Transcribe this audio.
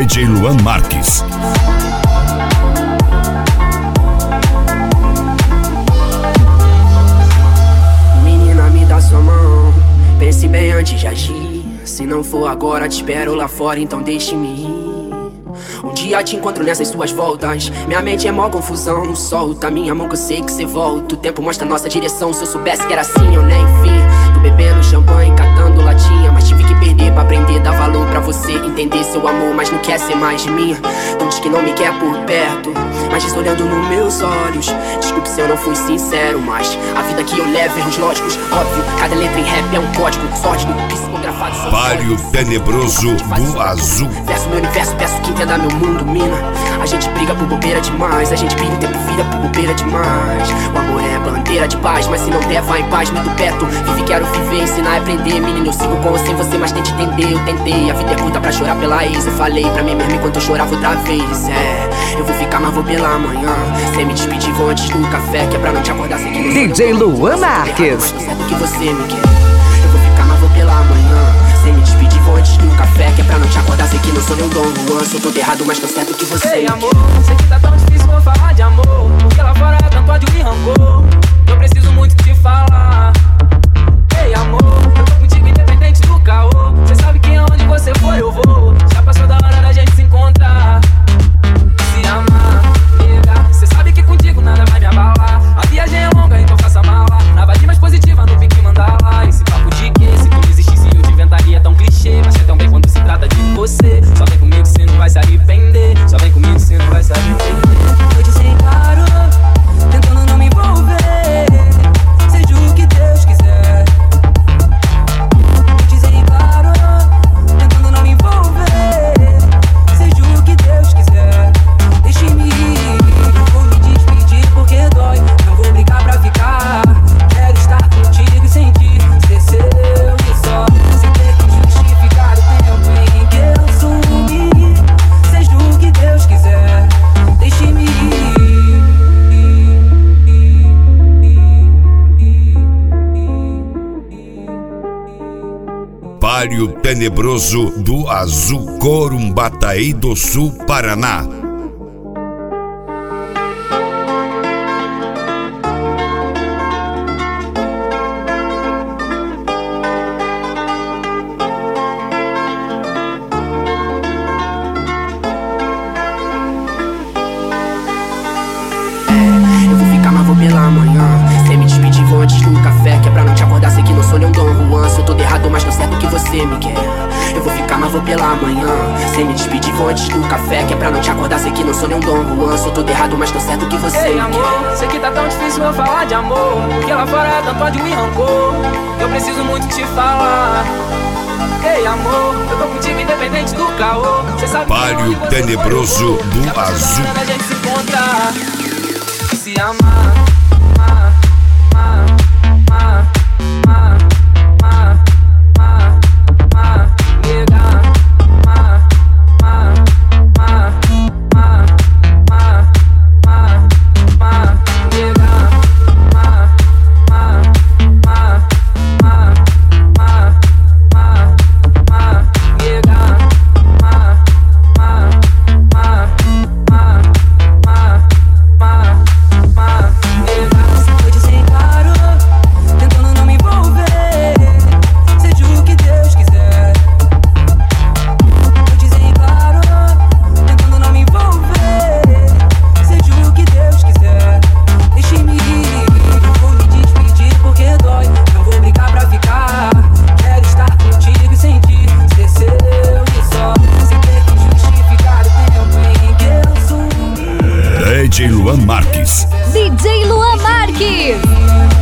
DJ Luan Marques. Menina, me dá sua mão, pense bem antes de agir. Se não for agora, te espero lá fora, então deixe-me ir. Um dia te encontro nessas suas voltas, minha mente é mó confusão. Solta minha mão que eu sei que cê volta. O tempo mostra nossa direção, se eu soubesse que era assim eu nem vi. Tô bebendo champanhe, catando latinha, mas tive que perder pra aprender, dar valor pra você entender seu amor, mas não quer ser mais de mim. Não diz que não me quer por perto, mas diz olhando nos meus olhos. Desculpe se eu não fui sincero, mas a vida que eu levo, erros lógicos, óbvio. Cada letra em rap é um código sórdido, psicografado. Palio tenebroso do azul. Verso meu universo, peço que entenda meu mundo, mina. A gente briga por bobeira demais, a gente briga o tempo vira por bobeira demais. O amor é bandeira de paz, mas se não der, vai em paz, muito perto. Vive, quero viver, ensinar e aprender. Menino, eu sigo com ou sem você, mas tente entender. Eu tentei, a vida é curta pra chorar pela ex. Eu falei pra mim mesmo enquanto eu chorava outra vez. Eu vou ficar, mas vou pela manhã. Sem me despedir, vou antes do café, que é pra não te acordar sem que não DJ Luan Marques. Certo que você me quer. Eu vou ficar, mas vou pela manhã. Sem me despedir, vou antes do café, que é pra não te acordar sem que não sou nem um Dom Juan. Sou todo errado, mas tô certo que você. Ei, amor, sei que tá tão difícil, vou falar de amor, porque lá fora é tanto ódio e rancor. Eu preciso muito te falar. Ei, amor, eu tô contigo independente do caô. Cê sabe que aonde você for eu vou. Já passou da hora da gente se encontrar, se amar, nega. Cê sabe que contigo nada vai me abalar. A viagem é longa, então faça mala. Na vibe mais positiva, no pique mandar lá. Esse papo de que se tu não existisse eu te inventaria tão clichê. Mas é tão bem quando se trata de você. Só vem comigo, cê não vai se arrepender. Só vem comigo, cê não vai se arrepender. Eu te sei claro, tentando não me envolver. Seja o que Deus quiser. Eu te sei claro, tentando não me envolver. Seja o que Deus quiser. Deixe-me ir, não vou me despedir porque dói. Não vou brigar pra ficar. Quero estar contigo e sentir ser seu e só. Sem ter que justificar o tempo em que eu sumi. Seja o que Deus quiser. Deixe-me ir. Palio tenebroso do azul. Corumbataí do Sul, Paraná. Eu vou ficar, mas vou pela manhã. Sem me despedir, vou antes do café, que é pra não te acordar, sei que não sou nem um Dom Juan. Sou todo errado, mas tô certo que você me quer. Eu vou ficar, mas vou pela manhã. Sem me despedir, vou antes do café, que é pra não te acordar, sei que não sou nem um Dom Juan. Sou todo errado, mas tô certo que você Ei, me amor, quer. sei que tá tão difícil eu falar de amor, porque lá fora é tanto ódio e rancor. Eu preciso muito te falar. Ei, amor, eu tô contigo independente do caô. Cê sabe Palio que onde você tenebroso for, eu vou. do Já passou da azul. hora da gente se encontrar, se amar. DJ Luan Marques. DJ Luan Marques.